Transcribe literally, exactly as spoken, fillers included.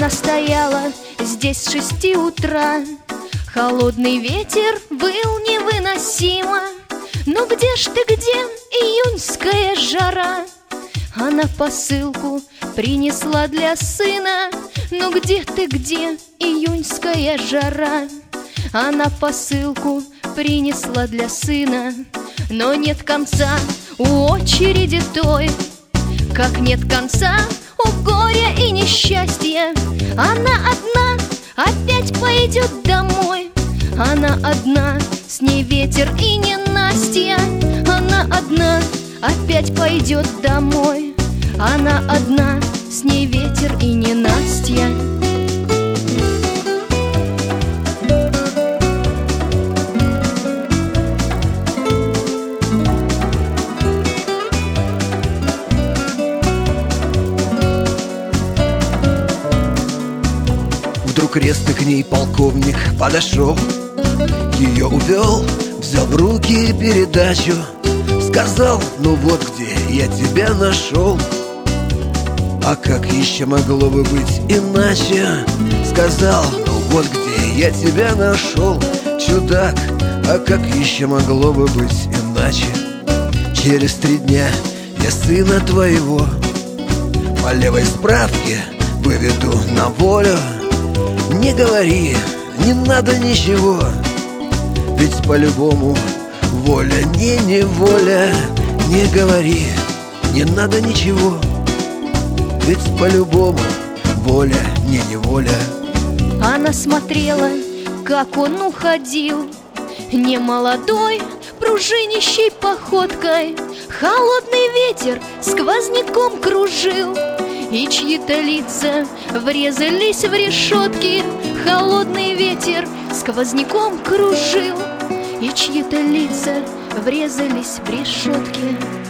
Она стояла здесь с шести утра. Холодный ветер выл невыносимо. Ну где ж ты, где июньская жара? Она посылку принесла для сына. Ну где ты, где июньская жара? Она посылку принесла для сына. Но нет конца у очереди той, как нет конца у горя и несчастья. Она одна опять пойдет домой. Она одна, с ней ветер и ненастья. Она одна опять пойдет домой. Она одна, с ней ветер и ненастья. Вдруг резко к ней полковник подошел, ее увел, взял в руки передачу. Сказал: ну вот где я тебя нашел. А как еще могло бы быть иначе? Сказал: ну вот где я тебя нашел. Чудак, а как еще могло бы быть иначе? Через три дня я сына твоего по левой справке выведу на волю. Не говори, не надо ничего, ведь по-любому воля не неволя. Не говори, не надо ничего, ведь по-любому воля не неволя. Она смотрела, как он уходил, не молодой, пружинищей походкой. Холодный ветер сквозняком кружил, и чьи-то лица врезались в решетки. Холодный ветер сквозняком кружил, и чьи-то лица врезались в решетки.